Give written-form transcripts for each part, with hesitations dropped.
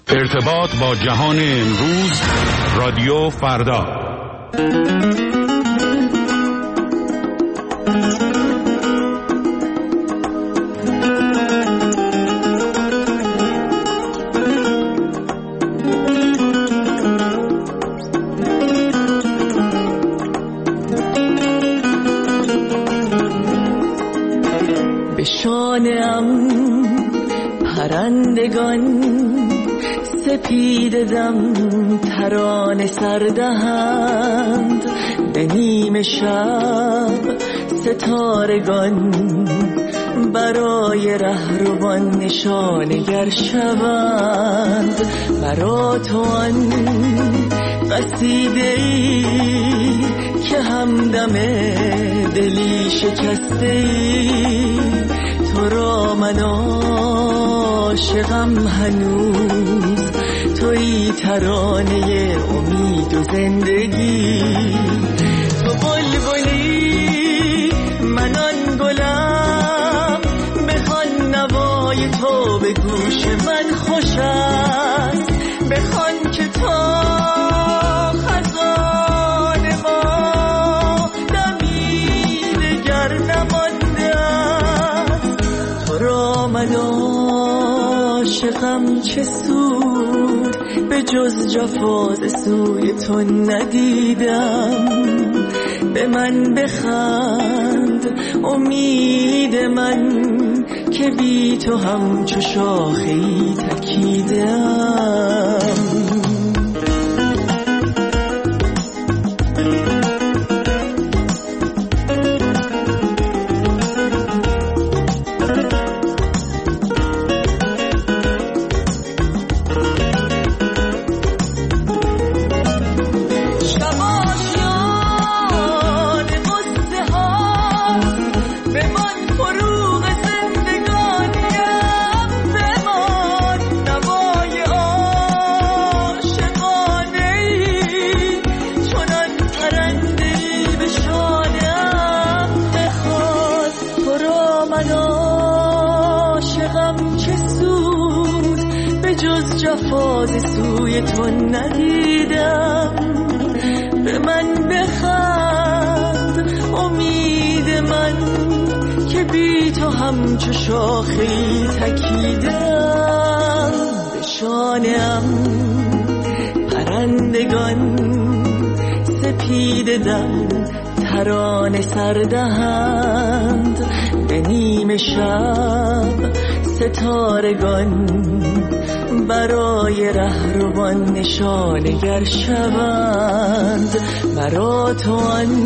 ارتباط با جهان امروز، رادیو فردا. به شانه‌ام پرندگان سپید دم ترانه سردهند، به نیم شب ستارگان برای رهروان نشانگر شوند. برا تو آن قصیده‌ای که همدم دلی شکسته‌ای، تو را من عاشقم هنوز، تویی ترانه امید و زندگی. تو بلبلی من آن گلم، بخوان نوای تو به گوش من خوش است، بخوان که تا خزان ما دمی دگر نمانده است. تو را من عاشقم چه سود، به جز جفا ز سوی تو ندیدم. به من بخند امید من، که بی تو همچو شاخه‌ای تکیدم. سوی تو ندیدم. به من بخند امید من، که بی تو همچو شاخه‌ای تکیدم. به شانه‌ام پرندگان سپید دم ترانه سردهند، به نیم شب ستارگان برای رهروان نشانگر شوند. برا تو آن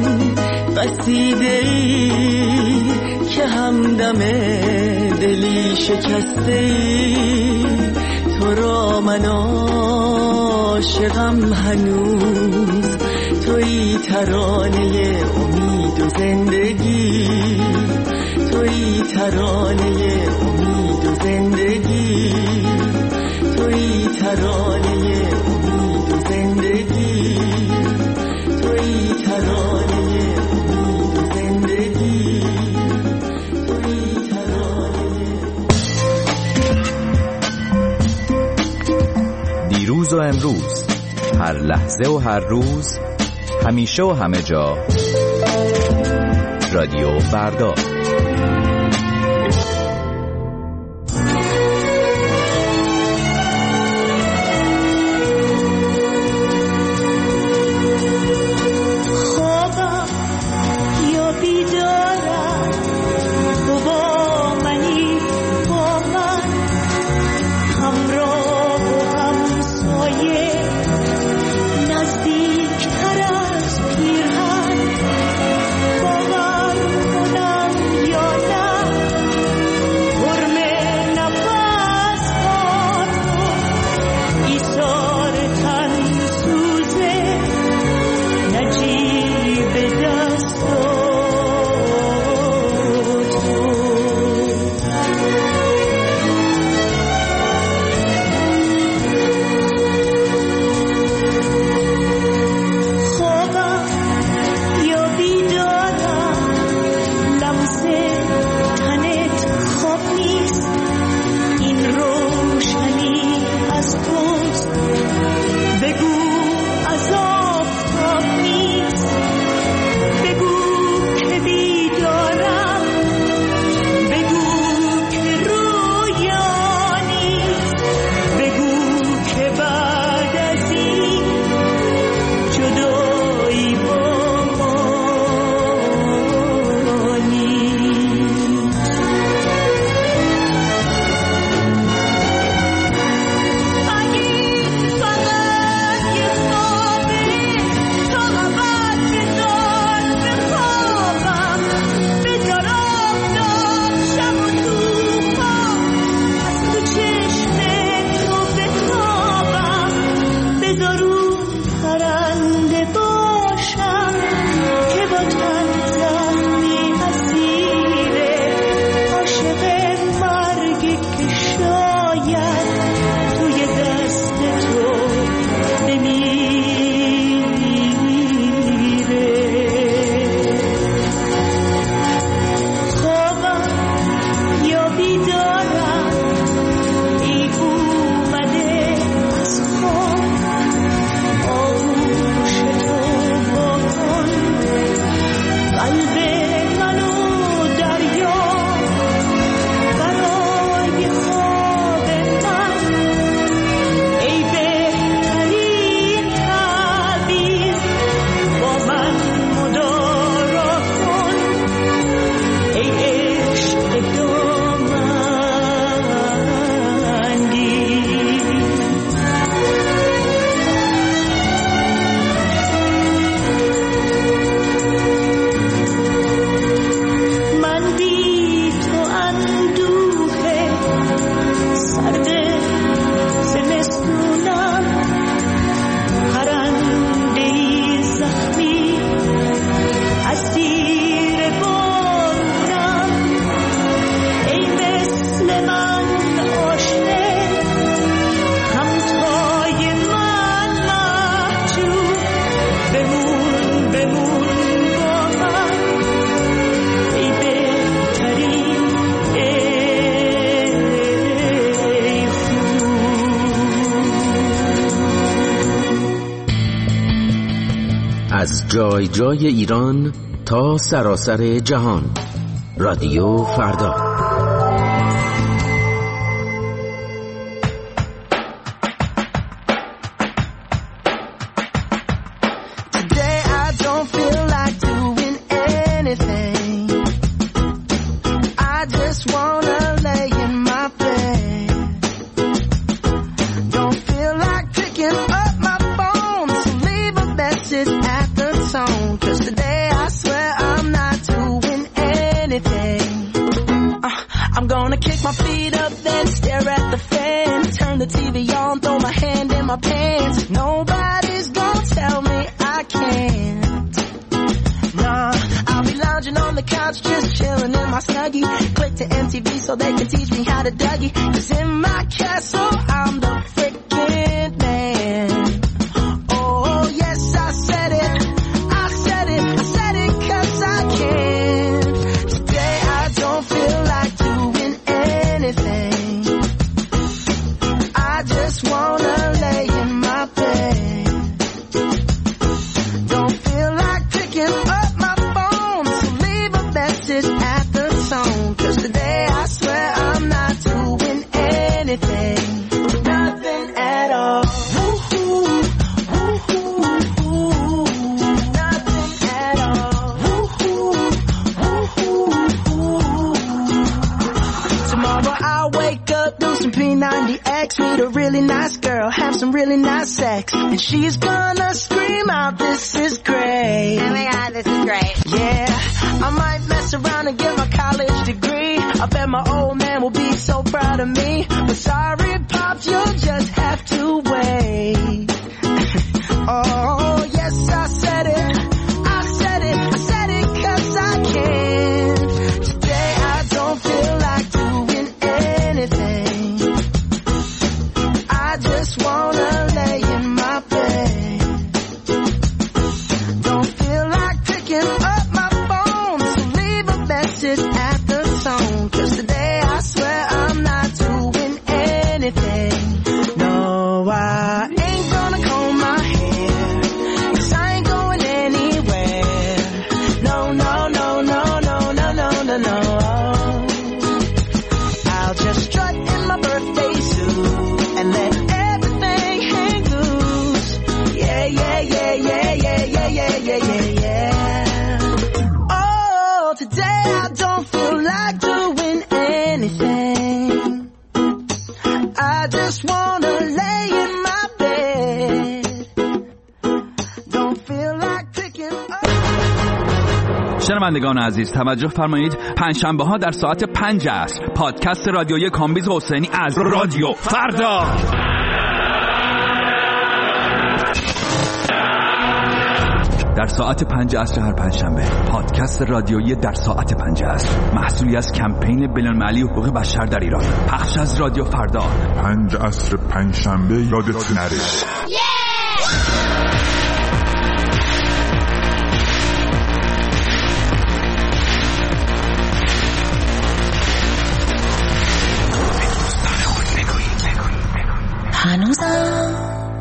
قصیده‌ای که همدم دلی شکسته‌ای، تو را من عاشقم هنوز، تویی ترانه امید و زندگی. تویی ترانه امید و زندگی. تویی ترانه امید و زندگی. تویی ترانه امید و زندگی. تویی ترانه. دیروز و امروز، هر لحظه و هر روز، همیشه و همه جا، رادیو فردا. نزدیک تر از پیرهن باور کنم توی دست تو بمیره. خوابم یا بیدارم ای اومده از خواب، آغوش تو با کن قلب منو دریا، برای خواب من ای بهترین تعبیر، با من مدارا کن ای عشق دامندی. من بی تو اندوه سرد زمستونم، پرنده‌ای زخمی از تیر بارونم، ای مثل من آشنا همتای من محجوب، بمون بمون با من ای بهترین ای خوب. از جای جای ایران تا سراسر جهان، رادیو فردا. Today I don't feel like doing anything. I just wanna lay in my bed. Don't feel like picking up my phone, so leave a message at the tone. 'Cause today I swear I'm not doing anything. I'm gonna kick my feet up, then stare at the fan. Turn the TV on, throw my hand in my pants. Nobody's gonna tell me I can't. Nah, I'll be lounging on the couch, just chilling in my Snuggie. Click to MTV so they can teach me how to Dougie. 'Cause in my castle, I'm the freaking man. Oh, yes, I said it. I said it. I said it 'cause I can. Today I don't feel like doing anything. I just wanna lay in my bed. Don't feel like picking up my phone, so leave a message at the tone. 'Cause today I swear I'm not doing anything. Nothing at all. Woo-hoo, woo-hoo, woo-hoo. Nothing at all. Woo-hoo, woo-hoo, woo-hoo. Tomorrow I'll wake up, do some P90X, meet a really nice girl, have some really nice sex, and she's gonna scream out, "This is great." Oh my God, this is great. Yeah, I might mess around and get my college degree. I bet my old man will be so proud of me. But sorry, Pops, you'll just have to wait. Oh, yes, I said it. I said it. I said it 'cause I can. Today I don't feel like doing anything. I just wanna lay in my bed. Don't feel like picking up my phone, so leave a message at the tone. 'Cause today I swear I'm not doing anything. No, I ain't gonna comb my hair, 'cause I ain't going anywhere. No, no, no, no, no, no, no, no, no. I'll just strut in my birthday suit and let everything hang loose. Yeah, yeah, yeah, yeah, yeah, yeah, yeah, yeah, yeah, yeah. Oh, today I don't feel like doing anything. I just wanna lay in my bed. Don't feel like picking up. شنوندگان عزیز توجه فرمایید، پنجشنبه ها در ساعت 5 عصر پادکست رادیویی کامبیز حسینی از رادیو فردا. در ساعت 5 عصر هر پنجشنبه. پادکست رادیویی در ساعت 5 عصر، محصولی از کمپین بین‌المللی حقوق بشر در ایران. پخش از رادیو فردا. 5 عصر پنجشنبه یادت نره. هنوزم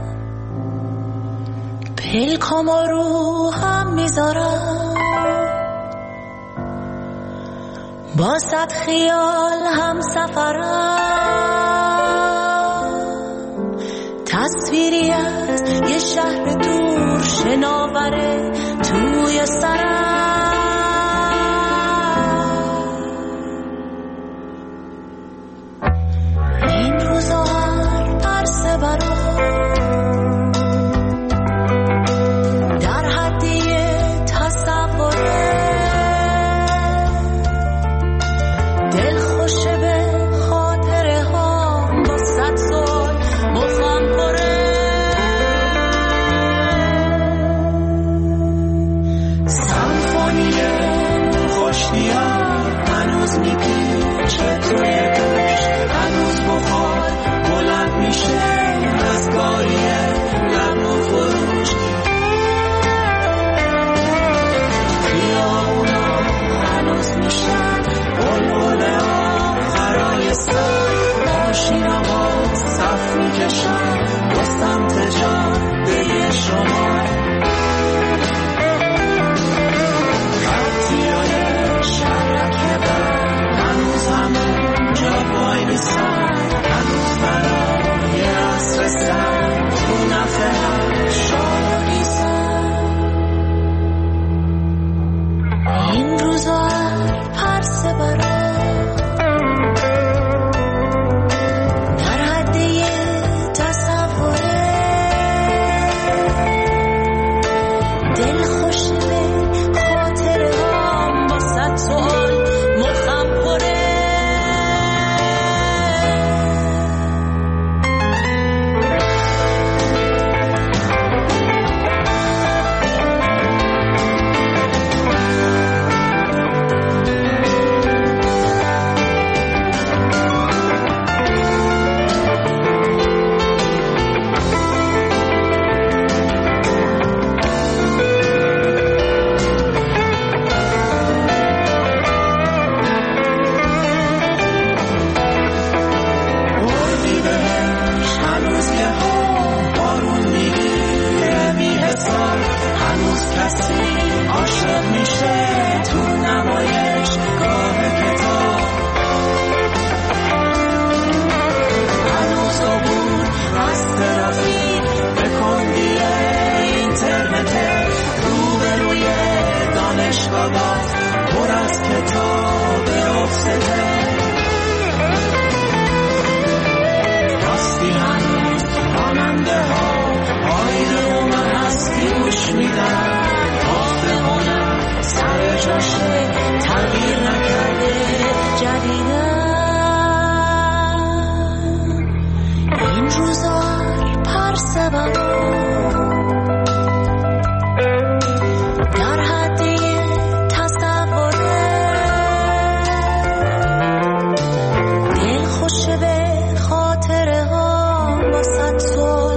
پلکام رو هم میذارم، با صد خیال هم سفرم، تصویری از یه شهر دور شناوره توی سرم. این روزا هر پرسه برام در حدی تصوره، دل خوشه به خاطره ها با 100 سال مخم پره. سمفونی خوشنیا هنوز میپیچه توی گوش، هنوز بخار بلند میشه از گاریه لب و فروش. خیابونا هنوز میشن بلبله آخرای سر، ماشینا با صف میکشن با سمت جاده شما. خطیای شرکه بر هنوز همون جا وای میسن، هنوز برای عصر سر تو نفه هم شالا بیسن. این روزا هر پرسه برام در حد یه تصوره، دل خوشه به خاطره هم با 100 سال مخم پره. تغییر نکرده جدیدن. این روزا هر پرسه برام در حدی تصوره، دل خوشه به خاطره ها با 100 سال